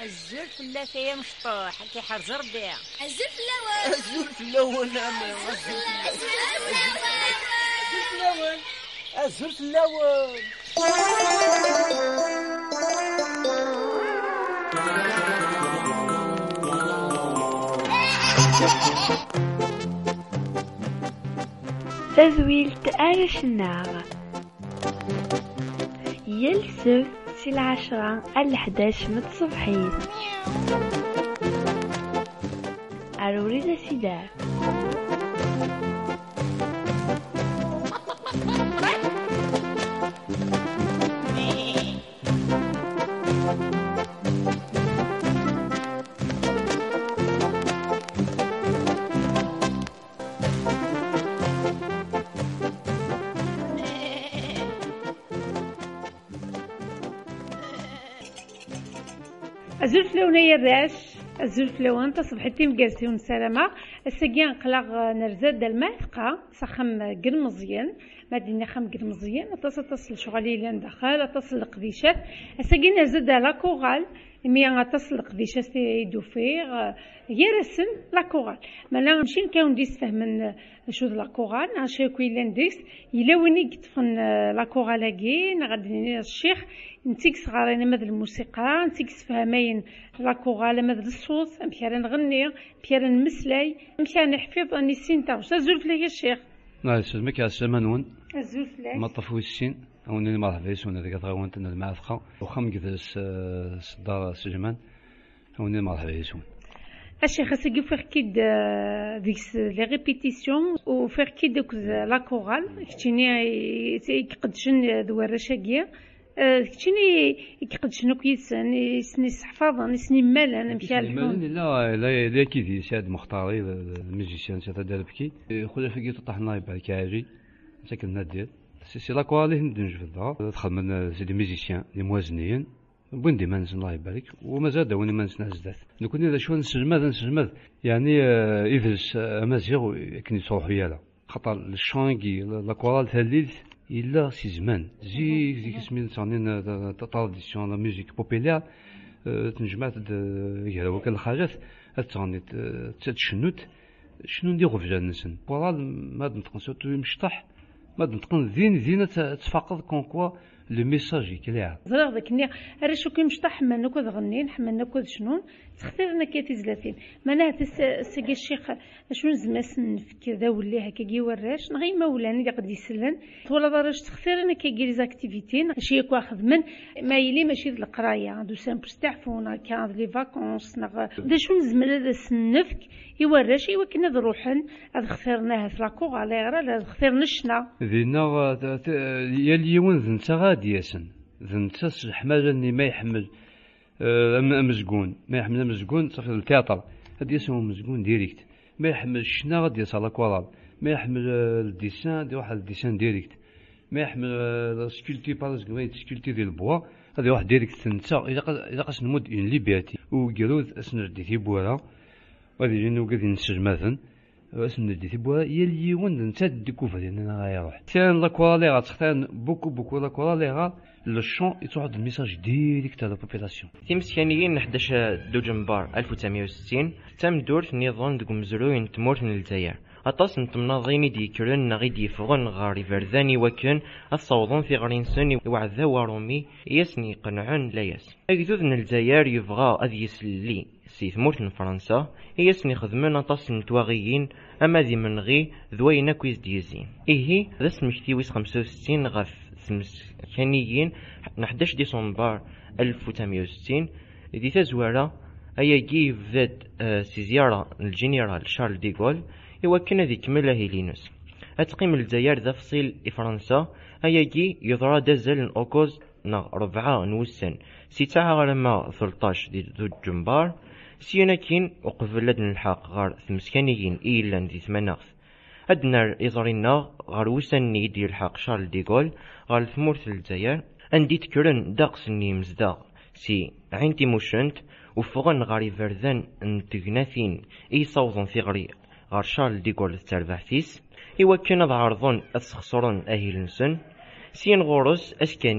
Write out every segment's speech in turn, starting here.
الزول فلاس يا مشطوح كي حرز ربي. الزول فلاوان. الزول فلاوان. الزول فلاوان. تزويلت آلش النار يلسف سي 10 11 متصبحين أروريد سيدار. الزول فلونية الراش الزول فلون تصبحتي مقاسي ونسلامة الساقيان قلاغ نرزاد الماثقة سخم قل مزيان مادينا خم قل مزيان تصل شغالي لان داخل تصل القديشات الساقيان نرزاد لاكوغال ميا تصل القديشات يدوفيغ يرسم لاكوغال مالا مشين كاون ديس فهمن شو لاكوغال عشان كوي لان ديس يلوني كتفن لاكوغالاكي نغادي الشيخ نتيك صغارين ماذا الموسيقى نتيك فهمين لاكوغال ماذا الصوت مشان نغني مشان نمسلاي مشان نحفظ اني سينتا وسازول فليه الشيخ لا يسلمك يا سلمان الزول فليه ما طفوي السين او اني ما عرفيش وانا ذيك غاونت انا المعرفه وخم جلس الدار السجمان او اني ما عرفيش الشيخ سيجي فير كيد ديك لي ريبيتيسيون وفير كيد دوك لا كورال كتيني يقدشن دوارشاكيا كتيني يقدشن كيسن يسني حفاظا يسني مالا مشال لا لا لا كيدي سعد مختاري الميوزيسيان سي دار بكي خويا فيكي طاح الله يبارك عاجي ساكن نادير سي لا كورال اللي ندنج في الدار دخل من سي دي ميوزيسيان لي موازنيين بوندي ما نسن الله يبارك ومازال داوني ما نسن عزدات نكون اذا شو نسجمد يعني يدرس امازيغ كني صروح يالا خاطر الشانغي لا كورال تهليل الا سي زمان زي اسمي ثاني تراديسيون لا ميوزيك بوبيلير تنجمعت يا وكال الحاجات ثاني تشنوت شنو نديرو في جالنسن كورال ما نتقن سورتو مشطح ما نتقن زينه تفقد كونكوا لو ميساج كليها زرا داك النيا راه شو كيمشطح حملنا كود غنين حملنا كود شنون تختارنا كيتي زلاتين معناها سيقي الشيخ شنو زماسن كذا ولا هكا كي وراش نغي مولاني اللي قد يسلن ولا دراج تختارنا كي لي زاكتيفيتين شي واخذ من ما يلي ماشي القرايه دو سامبل ستعفونا كان لي فاكونس دا شنو زمل هذا السنفك يوراش يوكنا روحن هذا اختارناها في لاكوغ على راه اختارنا الشنا ذينا يا اليوم ذنتا غادي ياسن ذنتا الحماله اللي ما يحمل مزقون ما يحمل مزقون صافي التياتر هادي يسمو مزقون ديريكت ما يحمل الشنا غادي يصال لاكوارال ما يحمل الديسان دي واحد الديسان ديريكت ما يحمل سكولتي باراسكو سكولتي ديال البوا هادي واحد ديريكت سنتا اذا قاس نمود اون ليبياتي وقالوا اسن ديتي بولا غادي يجينو غادي نسجماثن اسم ديتي بولا هي اليوم نتا ديكوفر انا غايروح كان لاكوارال غاتختار بوكو لاكوارال لو شون يتوحد الميساج ديريكت على البوبيلاسيون تيمسكانيين 11 دوجنبار 1960 تم دورت نظام دك مزروين تمورت من الجزائر أطاس نتمناضين ديكرن غيدي يفغن غاري فرداني وكن الصوضون في غرينسون وعذا ورومي يسني قنعن ليس أجدود من الجزائر يبغى أذ يسلي سي ثمورت من فرنسا يسني خدمنا أطاس نتواغيين أما ذي من غي ذوينا كويس ديزين إيه ذا سمكتيويس 65 غف سمكانيين 11 ديسمبر 1960 دي تزوارة أياجي فد سي زيارة الجنرال شارل ديغول يوكنا ذي كملة هيلينوس أتقيم الجزائر ذا فصيل فرنسا أياجي يضرى دزل الأوكوز نا 4 نوسن 6 غرما 13 دي ذو جنبار سيناكين وقفلت الحق غار ثمسكانيين إيلان ذي ثماناغث أدنار إضرينا غار وسني دي الحق شارل ديغول غار ثمورث الجزائر أندي تكرن داقس النيمز دا سي عينتي موشنت وفغن غاري فردان انتقناثين اي صوضن في غري غار شارل ديغول التربعثيس إوا كان عرضون أتخسرون أهيل نسن سين غورس أسكاني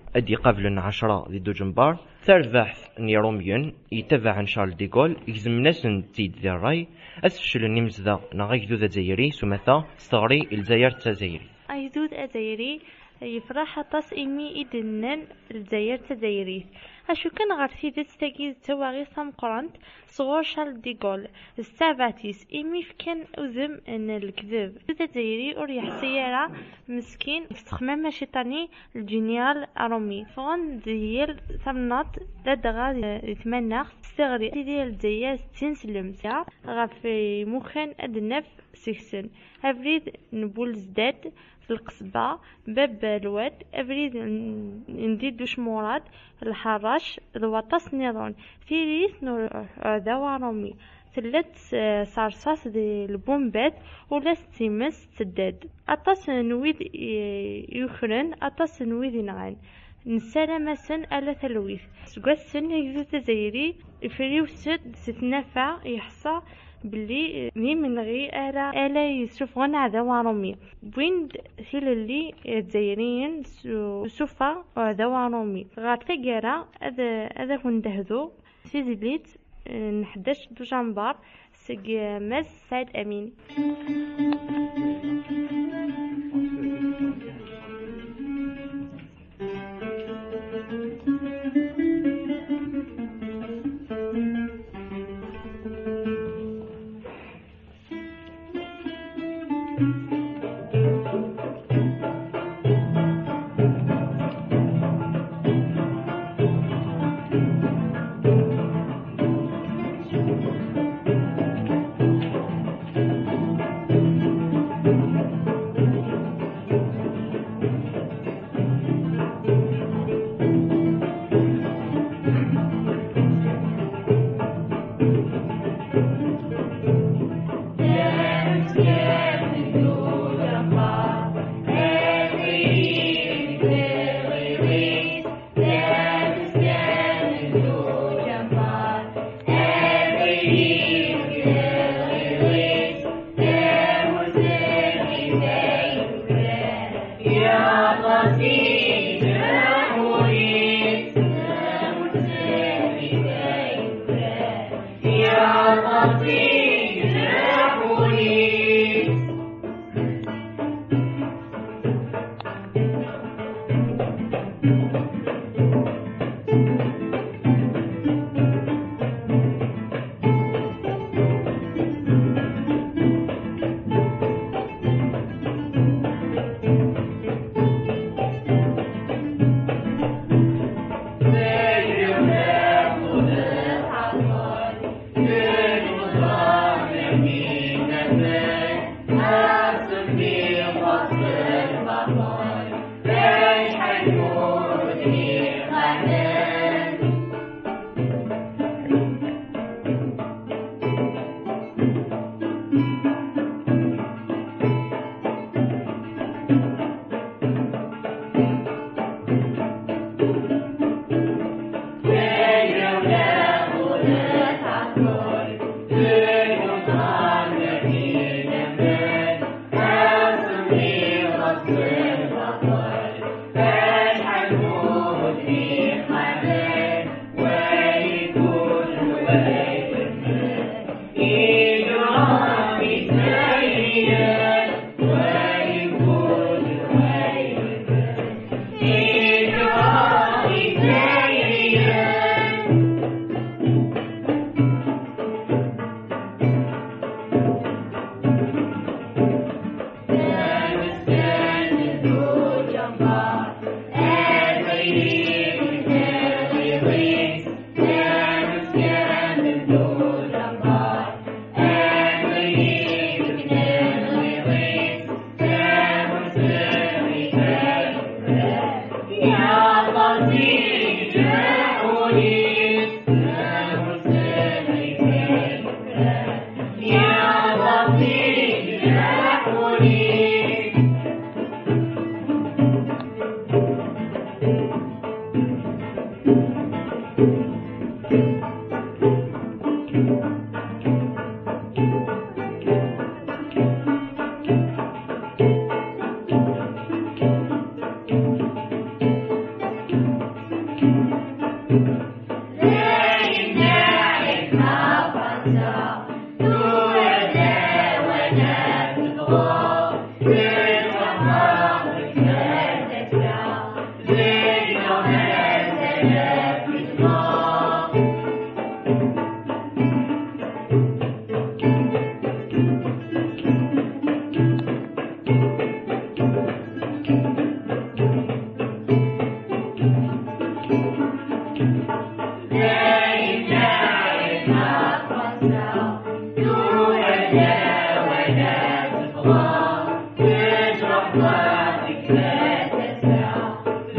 أدي قبل 10 ذي دوجنبار تربح نيروميون يتبع عن شارل ديغول يجزم ناس تيد ذي الراي أسفشل النمزذا نغيك ذو ذا زيري سمثا ستغري الزيار تزيري أيدود أزيري يفرح طاس إمي إدنان الجزائر تزايريت أشو كان غارثي ذات تاكيز تواغي سامقرانت صغور شارل ديغول الساباتيس إمي فكان أذم أن الكذب تزايري أريح سيارة مسكين استخمام شيطاني الجنرال أرومي فغن ديال ثمنات لدغا يتمنى استغري ديال الجزائر تنسلم غافي مخان أدنف سيكسن أفريد نبول زداد في القصبة باب الواد أفريد ندير دوش مراد الحراش الوطاس نيرون تيريث نور عذا رومي ثلاث صارصاص دي البومبات ولا ستيمس تداد أطاس نويد يخرن أطاس نويد ينغان نسالة سن ألا تلويث سقوا السن يجزو تزايري فريو سد ستنافع يحصى بلي مي من غي آلا يسوف غن عذا ورومي بوين ثيل اللي الجزائريين سوفا عذا ورومي غار تقرا هذا كندهدو سيزيليت نحداش دوجنبار سق ماس سعيد أمين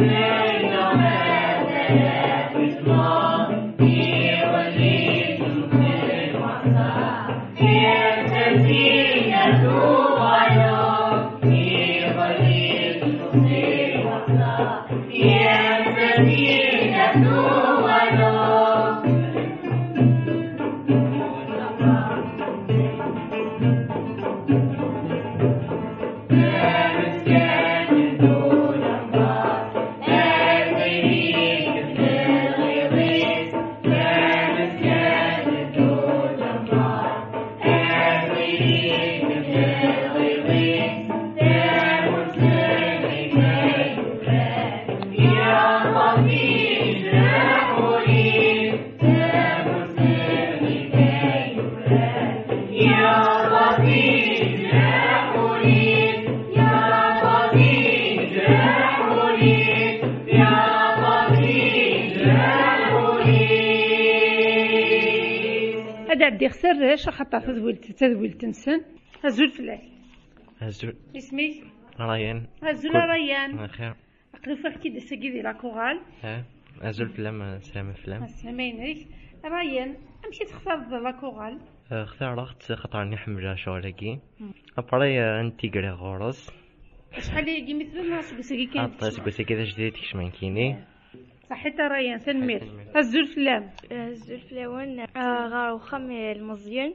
عدي خسرش خاطر تذويل تنسن هزول فلاش هزول اسمي ريان هزول ريان خير أقدر فاكي دساكي ديال لاكوغال هزول فلام سلام فلام سلامينك ريان أمشي تختار لاكوغال اختارت خاطرني حملة شغلكي أبري أنتي غريغورس شحال يجي مثل الناس بساكي كاين بس كذا جديد كشمان كيني صحيت ريان سنمير هزول فلام هزول فلاون غار وخم المزيان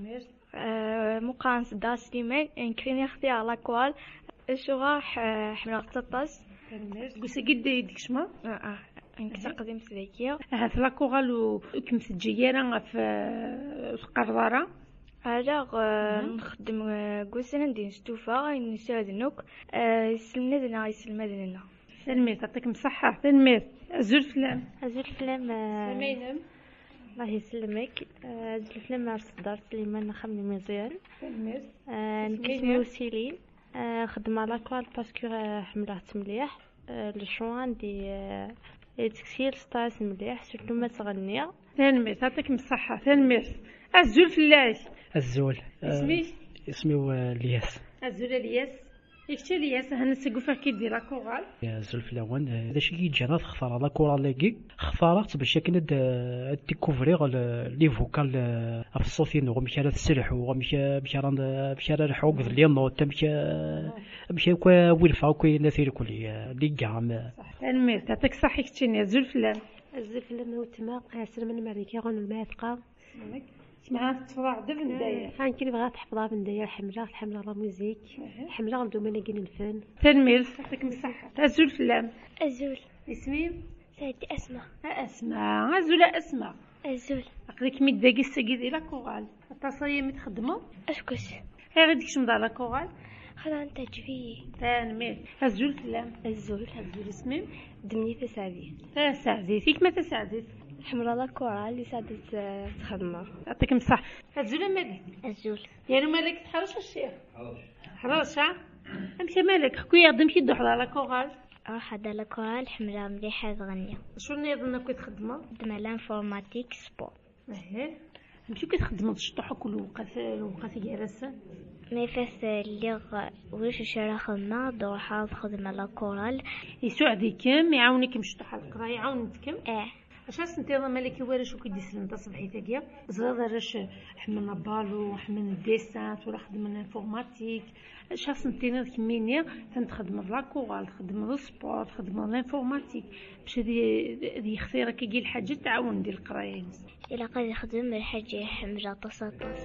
مقارنة دا سليمان كريني اختيار لاكوال شو حملة تطاس بساكي ديك شما نكتقدم سلاكيا هاد لاكوغال وكم سجيرة في قرضارة على نخدم قوسنا ندير ستوفا نساعدنوك يسلمنا يسلمنا سلمي تعطيكم صحة سلمي هزول فلام هزول فلام سلمينم الله يسلمك هزول فلام صدار سليمان خمني مزيان سلمي نكسميو سيلين خدمة لاكوال باسكو حملات مليح الشوان دي تكسير ستاس مليح سورتو ما تغنيا سلمي تعطيكم الصحة سلمي هزول فلاش الزول اسمي الياس هزول الياس يكتب الياس هنا سقوفه كي دير لاكوغال يا زلف لوان هذا شي يجينا تختار لاكورال لاكي اختارت باش كنا ديكوفريغ لي فوكال في الصوتين ومشى السلح ومشى الحوق اللي نوت مشى ويلفا كوي نثير كلي لي كام صح المير تعطيك صح يكتشني زلف لان الزلف لان هو تما قاسر من الماريكا غون الماثقه مع تفضع دفن داير حان كي بغات تحفظها من داير حمله لا موزيك حمله غندو مناقين الفن تنمير يعطيك الصحة أزول فلام أزول اسمي سيدي أسماء أزول أسماء أزول أقولك ميت داكي الساقي ديال لاكوغال التصايا ميت خدمة أشكوش هاي غادي كش مدار لاكوغال خلا انت تجفيه تنمير أزول فلام الزول اسمي دمني تساعدي تساعدي فيك ما تساعدي حمرا لاكورا اللي ساعدت تخدمها يعطيك الصح أزول مالك أزول يعني مالك تحرش الشيخ حرش امشي مالك خويا مشي دوحضر لاكوغال راح هذا لاكورال حمرا مليحة تغنية شنو يظن كي تخدمها خدمة لانفورماتيك سبور مشي كتخدموا الشطوح كل وقت جالسه مي فاس اللي ويش شرا خدمة دوحة خدمة لاكورال يساعدكم يعاونكم الشطوح القرايه يعاونكم اش سنتي مالك وارش وكي سلم تصبحي تاكيا زغا راش حملنا بالو حملنا ديسات ولا خدمنا انفورماتيك اش سنتينا كمينيا تنخدم لاكوغال تخدم السبور تخدم الانفورماتيك باش هذه اختيارك كي الحاجه تعاون ديال القرايه الى قد يخدم الحاجه حمجه تصاطس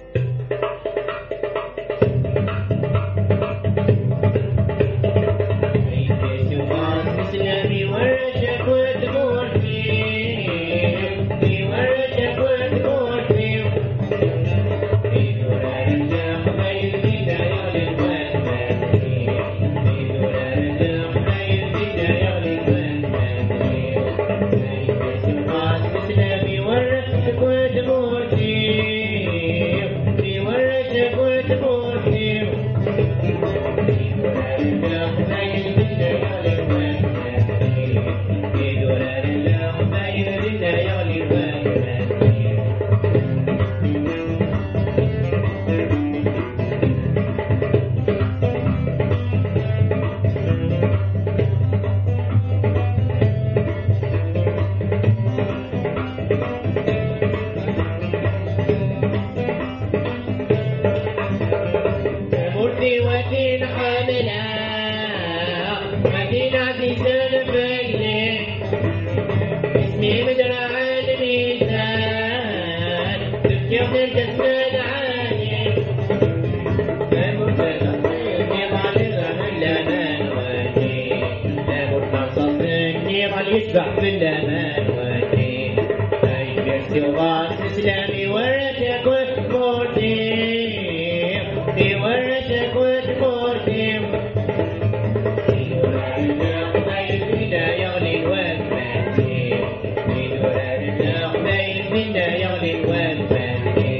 Yeah. يظل يسبح في الأمان والدين يرسي وراس إسلامي ورثك وتمورتيم ورثك وتمورتيم يغلي الوالماتي يدور الأقبيل منا يغلي الوالماتي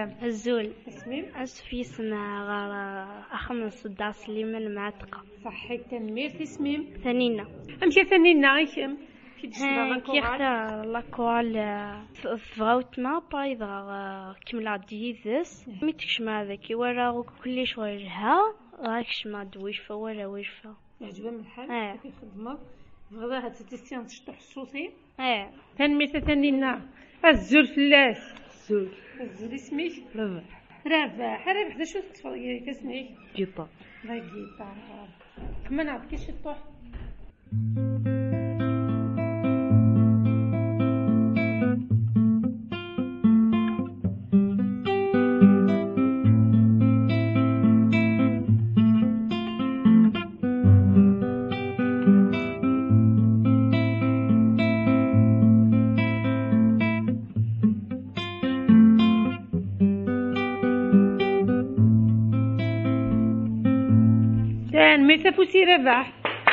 السلام. الزول اسمي أسفي سنة غار أخمن صداع سليمان معتقة. صحيت تنمير اسمي ثانينا أمشي ثانينا غيكم كي كي اختار لاكوال فغاوت ما بايض كملا ديزس مي تكشما هذاك ورا كلش وجهها راكش ما دويش ولا وجفه عجبها من الحال كي خدمه غدا هتستيان تشطح الصوتي تنمير ثانينا الزول فلاس الزول اسميك رافع حدا شو تفضلي اسميك جيطار لا جيطار ما نعرفكيش الطوح ميسافوسي رباح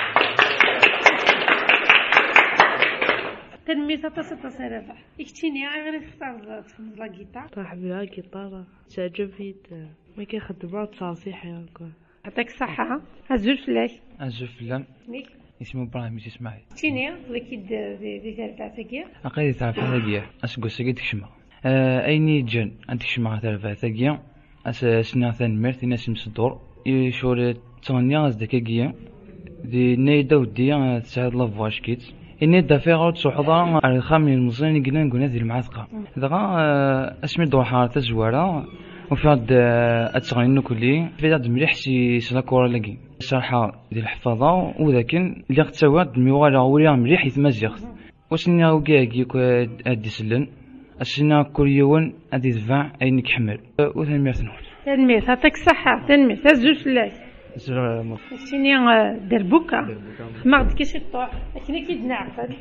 تنميسا تصل رباح اكتيني غير اختار تخمز لا جيتار طاح بها جيتار تعجبني ما كيخدمها تصاصيح هكا يعطيك الصحة الزول فلاش الزول فلان اسمه ابراهيم اسماعيل اكتيني اكيد دي تاعتك اقيد تعرف هذاك اسكو سكيت كشما ايني جن انت كشما تعرف هذاك سنة ثانميرت ناس مسدور يشور تغنيا زدكاكيا دي نيدا وديا تساعد لافواش كيت النيدا فيها غوت سوحضا على الخامن المزين قلنا ذي المعتقة دغا اسمي دوحة تزوارا وفي هاد اتغني كلي في هاد مليح سي سلاكورا لاكي شرحة ديال الحفاظة وذاكن اللي غتسواد الميوالا وليا مليح يتمزيغ وسنيا وكاكي هادي سلن السنة كل يوم هادي دفاع اينك حمل وثنمير تنمير يعطيك الصحة تنمير الزول فلاش شني دربوكا ما غد كيش الطوح لكن كي نعقل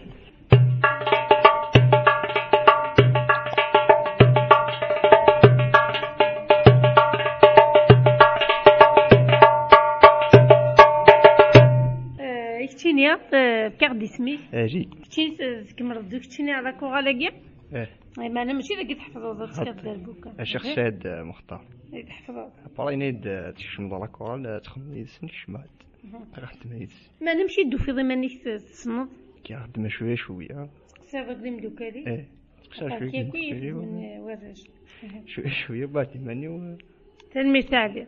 كتينيا بكارد اسمي اجي كتيني كمردو كتيني على كوغالاكي ما انا ماشي ذاك تحفظ هذا دربوكا الشيخ سعد مختار تحفظ بالاينيد تشمض على كورال تخمم سنكشمات راح تميز ما نمشي دو في ضمانيك تصمد كي خدمه شويه سافر ديم دوكالي شويه من وراج شويه باتي ماني تنمي تاعي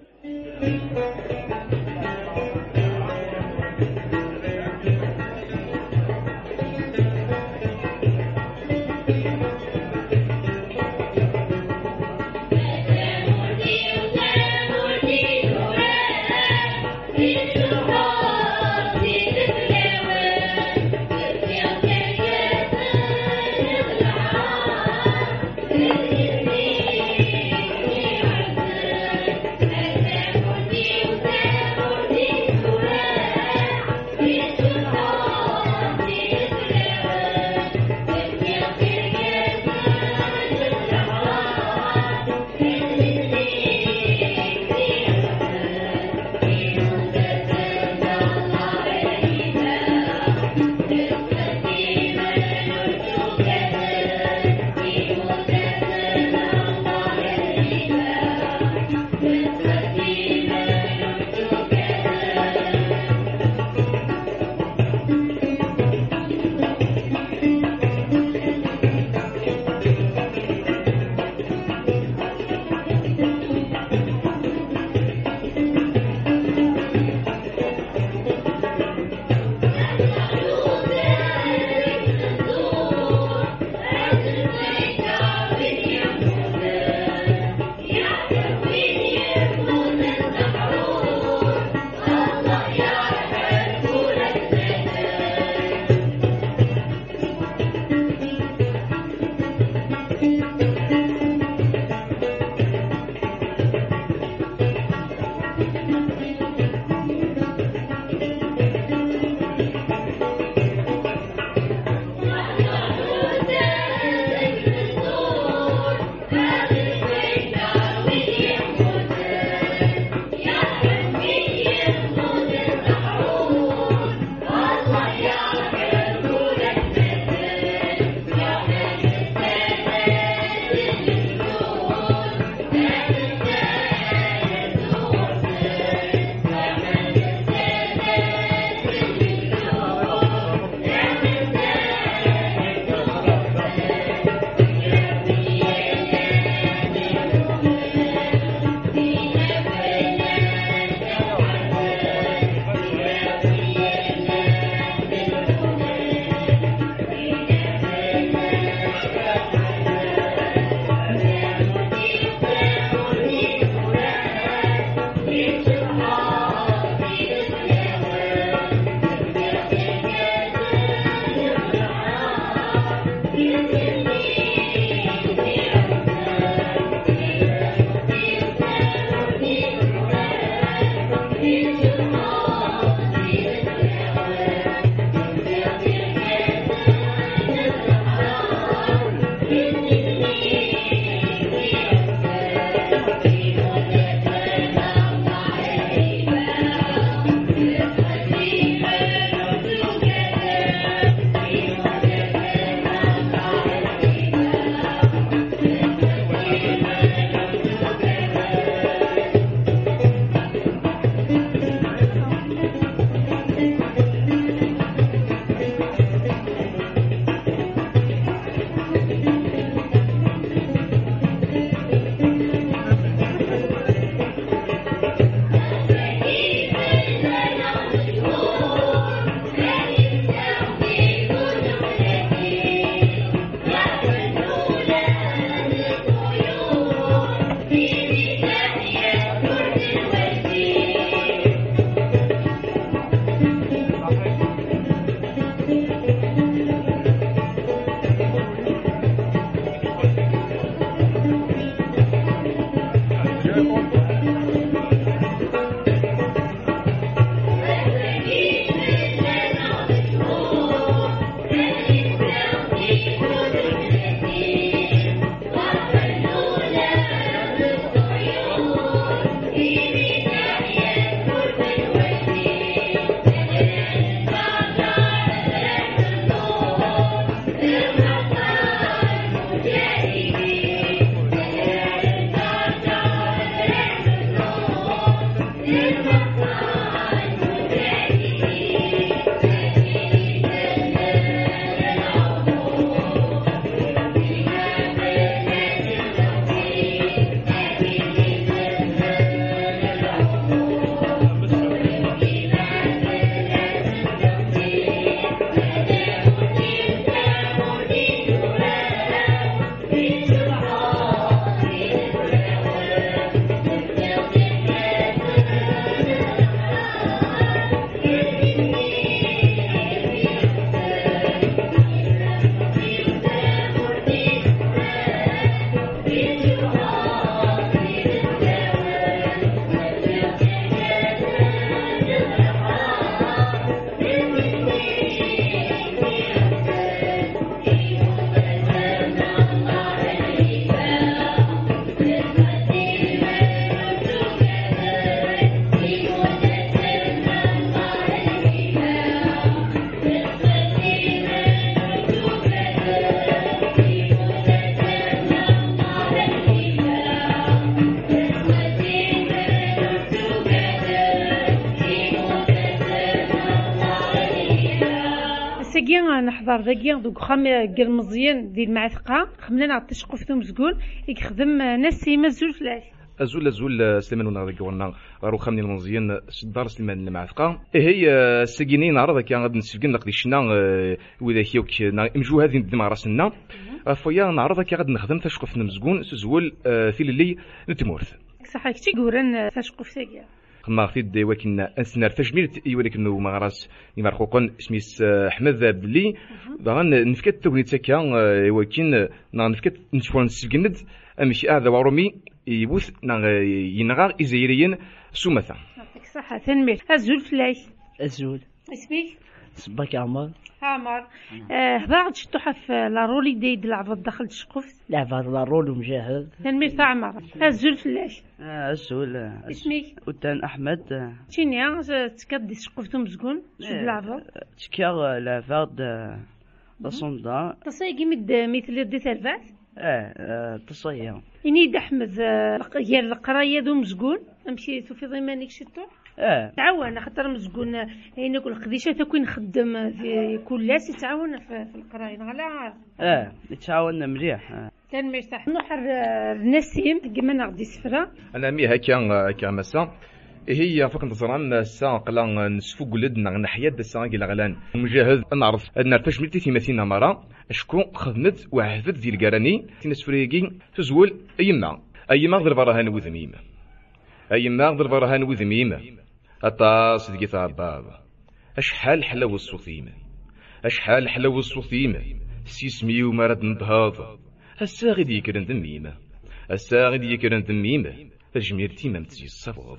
داكيا نحضر داكيا دوك خام كير مزيان ديال المعثقه خمنا نعطي تشقفتو مزقول يخدم ناس سيما زول فلاش أزول سليمان ونغرق ورنا غارو خامني المزيان صدار سليمان المعثقة هي ساكيني نعرض كي غادي نسفكن نقدي شنا وإذا كيوك نمجو هذه ندمع راسنا فيا نعرض كي غادي نخدم تشقفنا مزقون سزول في اللي نتمورث صح كتي قورن تشقف تاكيا ما غتيد ولكن انسنار تجميل ولكن ما غراس يمرقوقن سميس احمد بلي باغا نفكت توغنيت هكا ولكن نفكت نشوف نسجند امشي هذا ورومي يبوث ينغار ازيريين سومثا يعطيك الصحة تنمير الزول فلاش الزول اسمك صباك عمر هضاعد شطوحة في لارولي ديد لعبة داخل تشقف لعبة لارول ومجاهد تنمير تاع عمر الزول فلاش الزول اسمك ودان احمد تينيا تكدي تشقفتو مزقون شو لعبة تكيا لعبة تصندا تصيقي مثل دي تربات تصيا إني دحمد غير القراية ذو مزقون أمشي في ضمانك شتو تعاون خاطر مزقون هنا كل قديشة تكون نخدم في كل ناس يتعاون في القراية على يتعاون مليح كان مرتاح نحر النسيم كما نغدي سفرة أنا مي هكا مسا هي فوق نتزران الساعة قلا نسفو قلدنا نحيا الساعة كي غلان مجاهد نعرف أن تجميلتي ثماثين مرة شكون خدمت وعهدت ديال الكراني تنسفريكي تزول أيما غير برهان وذميم أيما غير برهان وذميم أطاس ديكي تاع بابا أشحال حلاوة الصوثيم أشحال حلاوة الصوثيم سيسمي ومرد نضهاض الساغي ديكرن ذميم الساغي ديكرن ذميم تجميلتي ما متسي الصفغض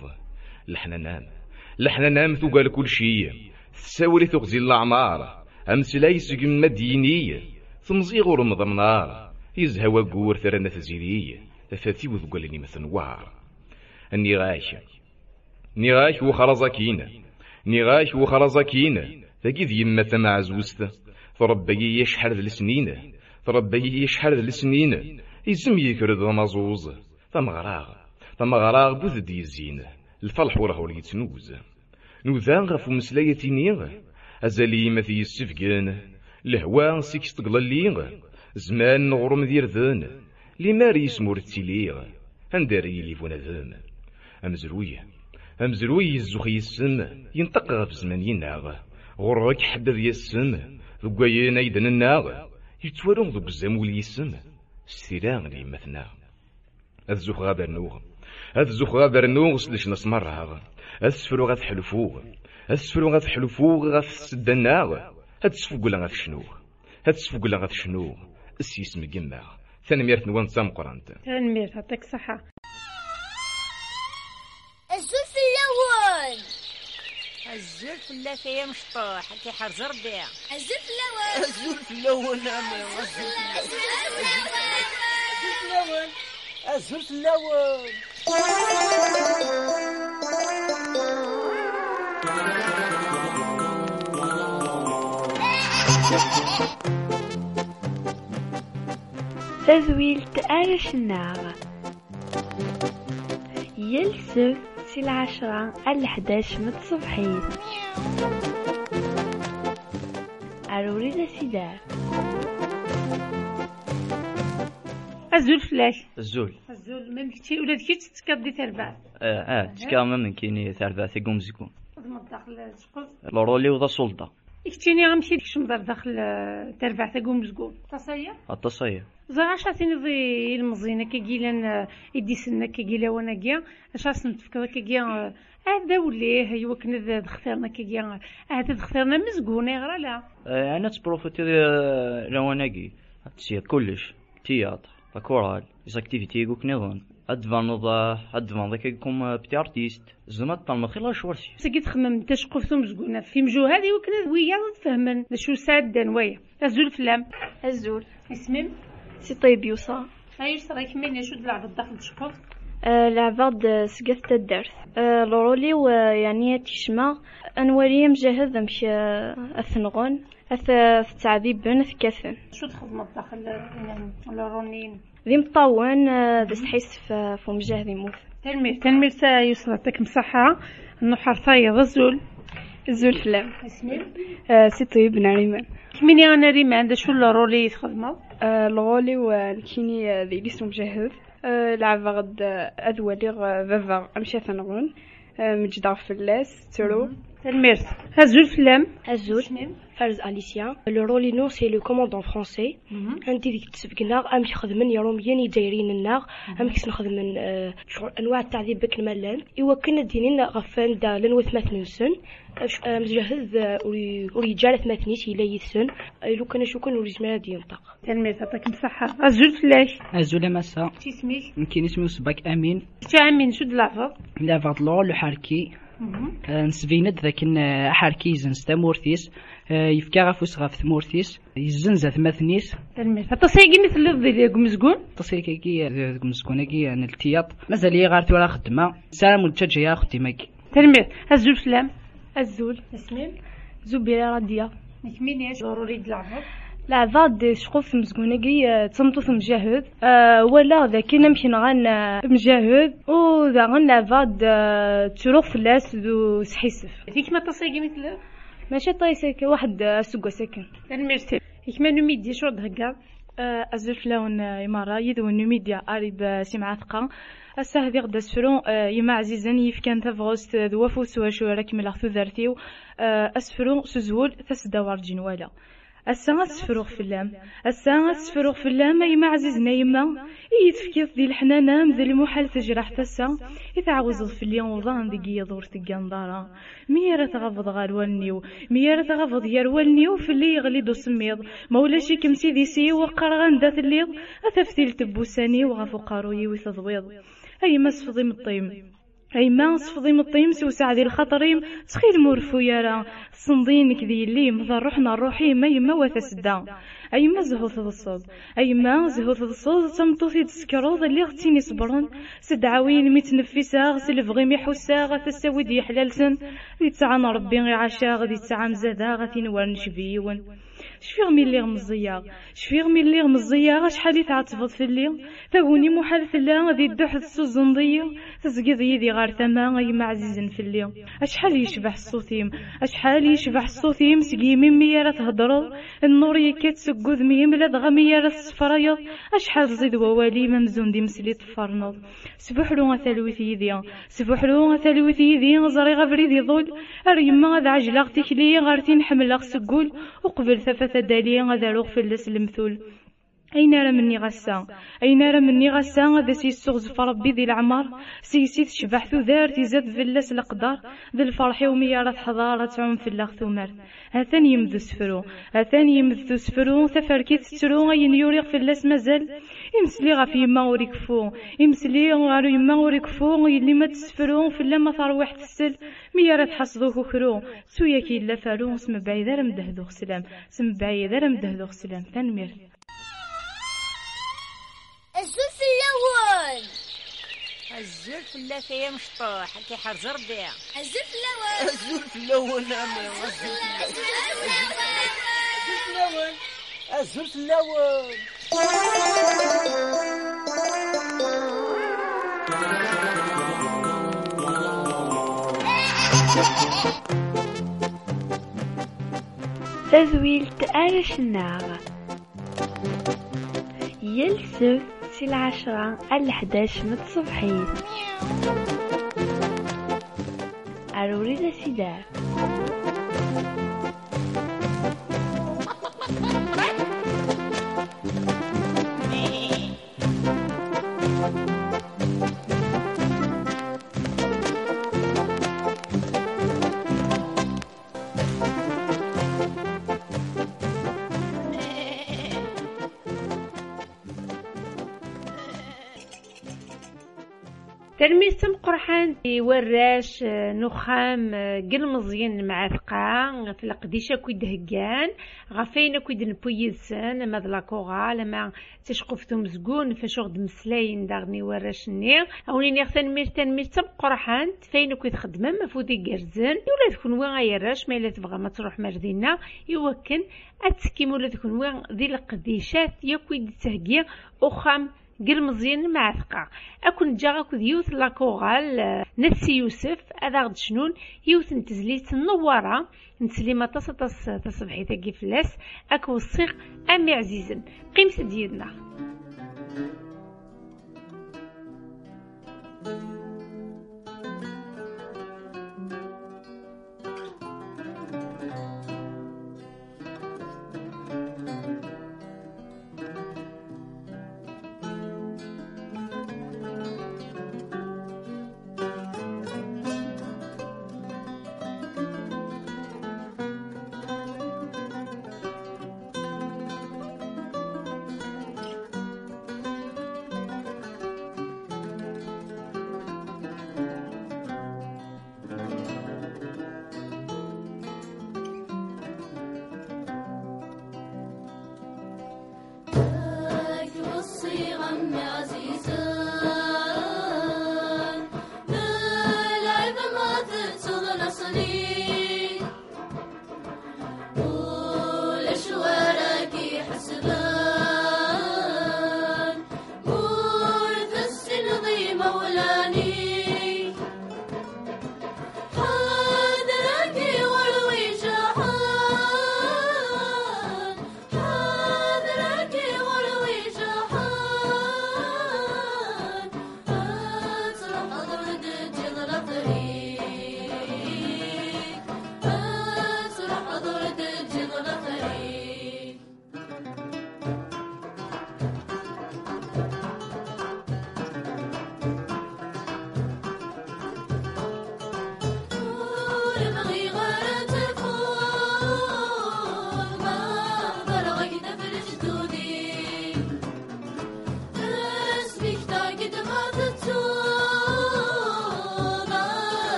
لحنا نام ثقال كل شيء تساولي تغزي الأعمار أمسلاي سقم مدينية ثمزي غور مضمنار يزهوى قور ثرنا تزيرية تفاتي وثقالني مثنوار نغاش وخرزاكينا تجد يمة مع زوسته فربي يشحر ذا السنين يزم يكرد مزوز ثمغراغ بوذ دي الزين الفرح وراه ولي تنوز نوذان غف مسلايتي نيغ أزالي ما في السفقان الهوا سيكس تقلليغ زمان نغرم دير ذان لماري سمور التيليغ هنداري لي فونا ذان أمزروي الزخي السم ينطق غف زمان يناغ غرك حدا ذي السم ذقايا نايدن الناغ يتوالون ذوك الزمول يسم ستيران لي مثنا الزخ غابر نوغ سلش نسمرها أسفلو غاث حلفوغ غاث سدناغ هتسفوق لا غاث شنو السيس مقمع تنميرت نوان سام قرانت تنمير يعطيك صحة الزول في الأول الزول في الله يا مشطوح كي حرز ربيع الزول في الأول الزول في الأول تزويلت أرش النار يلسف سي 10 11 من الصبحية أروريد سيدار الزول فلاش الزول ما مكتي ولا ذكي تتكدي تربع تكا ما ممكن تربع تقوم زكون داخل تشقف لورولي وذا سلطة اكتيني غنمشي ديك شمدار داخل تربع تقوم زكون التصية زغاش عطيني ضي المزينة كيجيلان يدي سنة كيجيلا وانا كيا اش عصنت فكرة كيا هذا وليه هيوا كنا دختارنا كيا هذا دختارنا مزقونة غير لا انا تبروفيتي رواناكي تسير كلش تياتر كورال زاكتيفيتي يقولك نظن ادفان ذاك يكون بتي ارتيست زعما طالما خير شورسي سكي تخمم تشقفتو مزقونه في مجو هذه وكنا ويا تفهمن شو سادا ويا الزول فلام الزول اسمم سي طيب يوصا ايش صرايك مني شو تلعب داخل تشقف لعبة سقفت الدرس لورولي ويعني تشمع انوري مجهز مشي اثنغون تعذيب بن ثكثن شو تخدم داخل يعني لورونين ذي مطون دس حيس في مجهز يموت تنمير يوصلتك مصحة انه حرثاية الزول فلام اسمي سي طيب نعيمان كميني انا ريما عندها شو الرولي تخدمه؟ الغولي وكيني ذي ليسو مجهز لعبة غد أذولي فافا أمشي ثنغون مجدع فلاس ترو الميرس هزول فلام هزول فرز أليسيا لو رولي نو سي لو كوموندون فرونسي عندي ديك تسبقنا أمشي خدمن يوميا يدايرين الناغ أمشي نخدمن أنواع التعذيب بك الملان إوا كنا دينين غفان دا لنوث مثل سن مجهز ورجال ثماثنيس إلا يسن لو كان شو كان ورجال دي ينطق الميرس يعطيك الصحة هزول فلاش هزول مسا شي سميك يمكن اسمه سباك أمين أمين شو دلافا لافا لو حركي نسفيند ذاك حركيز نستمورثيس يفكا غفوس غف ثمورثيس يزنز ثماثنيس الميرس تصيقي مثل لفظي ديال مسكون تصيقي ديال مسكون كي انا التياط مازال لي غارت ولا خدمه سلام وتجي يا اختي ماكي الميرس هزول سلام الزول اسمين زبيرة رادية نكمينيش ضروري تلعبوا لعبة دي شقوف مزقوناكي تصمتوث مجاهد ولا ذاك نمشي نغان مجاهد و ذا غن لعبة تروح فلاس ذو سحيسف فيك ما تصيقي مثل ماشي طايسك واحد السوق ساكن الميرسي فيك ما نميدي شو هكا أزرف لون إمارة يدو نميديا قريب سمعة ثقة السهدي غدا سفرون يما عزيزا يفكان تفغوست ذوافوس وشو راك ملاخ ذرتيو أسفرون سزول تسداور جنوالا الساعة سفروغ في اللام الساعة سفروغ في اللام يما عزيزنا يما يتفكيض دي الحنانة مذل المحال تجرح تسا يتعوزض في اليوم وضان دقية دور تقندارا ميرا تغفض غالوالنيو ميرا تغفض يروالنيو في اللي يغلي دو سميض مولاشي كم سيدي سي وقرغان دات الليض أتفتيل تبوساني وغفو قاروي وتضويض أي ما سفضي مطيم أي ما صفضي مطيم سوسع ذي الخطريم تخيل مورفو يارا صندينك ذي الليم ذا روحنا الروحي ما يما وتسدا أي ما زهو تضصد أي ما زهو تضصد تمطوثي تسكروض اللي غتيني صبرون سدعاوين متنفسا غسل فغي ميحوسا غتساوي دي حلالسن ذي تسعان ربي غي عاشا غدي تسعان زادا غتين ورن شبيون شفيغ مين اللي غمزيا شفيغ مين اللي غمزيا شحال يتعتفض في الليل تاوني محال ثلا ذي الدوح السوزنضية تزقض يدي غار ثما يما عزيزن في الليل اشحال يشبح الصوتيم اشحال يشبح الصوتيم سقيمي ميارة تهضرض النور يكات سقوذ ميم لا دغا ميارة الصفرايض اشحال زيد ووالي ممزون دي مسلي طفرنض سبحلو ثلوث يدي سبحلو ثلوث يدي زري غفري ذي ظل اريما ذا عجلاغ تكلي غارتين حملاغ سقول وقبل ثفث دالي غدا روغ في اللس المثول أين راه مني غسان أين راه مني غسان هذا سيسوغز فربي ذي العمر سيسيت شبح ذار تزاد فلاس القدار ذي الفرح وميارة حضارة تعوم في اللغ ثمر هثاني يمذو سفرو هثاني يمذو سفرو تفركيت تسرو غين يوريغ فلاس مازال يمسلي غف يما وريكفو يمسلي غارو يما وريكفو يلي ما تسفرو فلا ما تروح تسل ميارة حصدو كوكرو سويا كي لا فارو سم بعيد راه مدهدو سلام سم بعيد راه مدهدو سلام تنمير الزول في اللون الزول في اللافة يا مشطوح كي حرز ربيع الزول في اللون الزول في اللون الزول في اللون تزويلت أرش النار يلسف سي 10 11 من الصبحين أروري ذا سيدار تلميذ قرحان وراش نخام قل مزيان مع ثقا في القديشة كويد هكان غفينا كويد نبويزسن ماذ لاكوغا لما تشقفتو مزقون فشغد مسلاين داغني وراشني اوني نيغتن ميرتن قرحان فين كويد خدمة مفودي قرزن ولا تكون وين غيراش ما إلا تبغى ما تروح مردينا يوكن اتسكيم ولا تكون وين ذي القديشات يكويد تهجير أخام قل مزيان مع ثقة أكون جا أكو يوث لاكوغال نسي يوسف هذا غد شنون يوث نتزليت النوارة نتسليمة تصبحي تاقي فلاس أكو الصيغ أمي عزيزا قيمت ديالنا.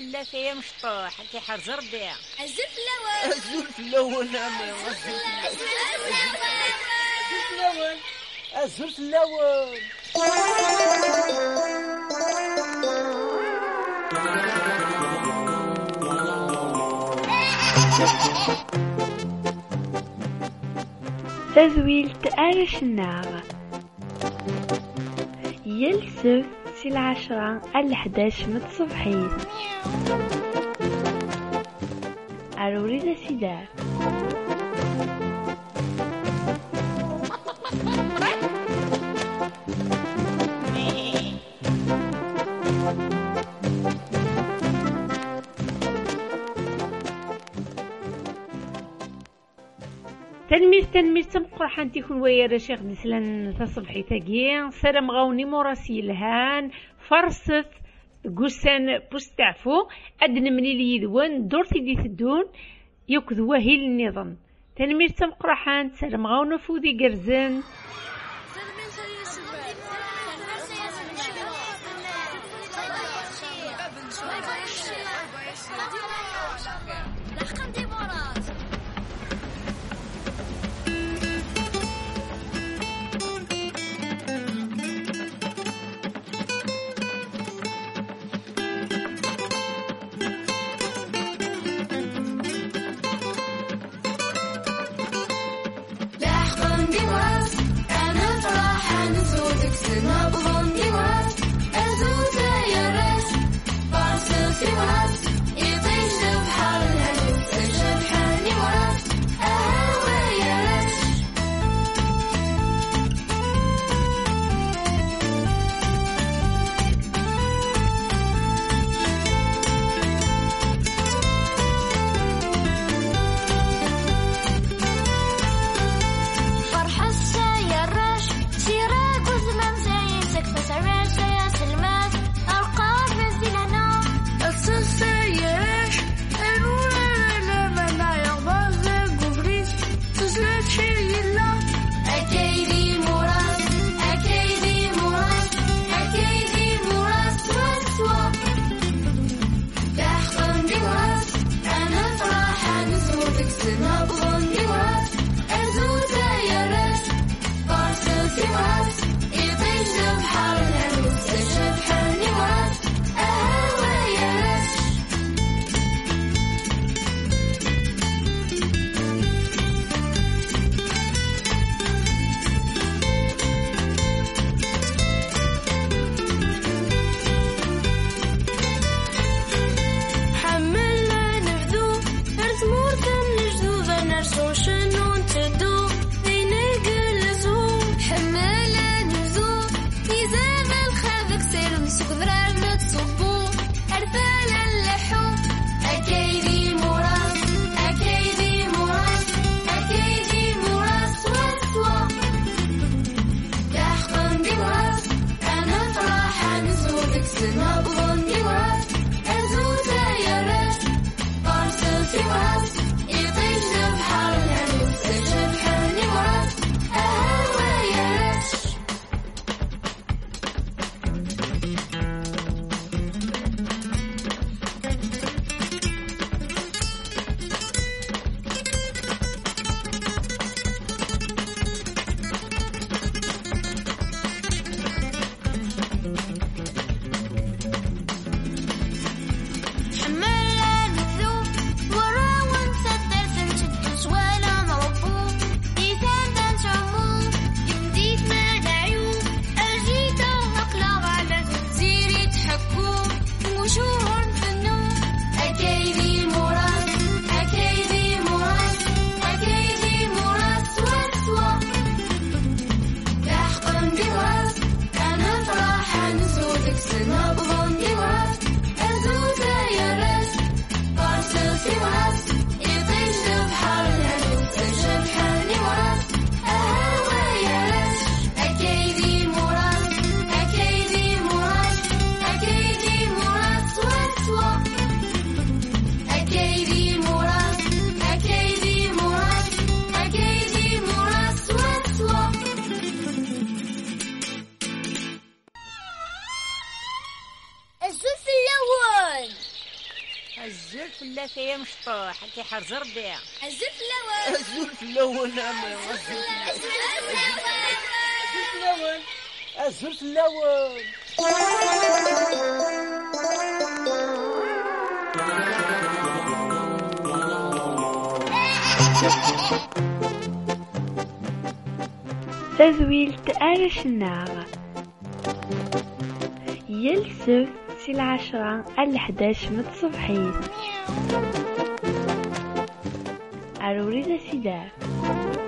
الزلف يا مشطوح كي حرز ربيع الزلف الأول الزلف الأول الزلف الأول تزويلت أرش النار يلسف سي 10 11 من الصبحيت أروري ذا سيدار تنمير تمقرحان تيكون ويا رشيخ دسلان تصبحي تاقيا سلام غاوني مراسي الهان فرصت قسان بستعفو أدن من اليدوان دورتي دي تدون يوكذ وهيل النظام تنمير تمقرحان سلام غاونو فودي قرزان فيا مشطوح كي حرز ربي. الزول في اللون. الزول في اللون. الزول في اللون. تزويلت أرشناغ يلسف سي 10 11 متصبحين. أروريد سيدار.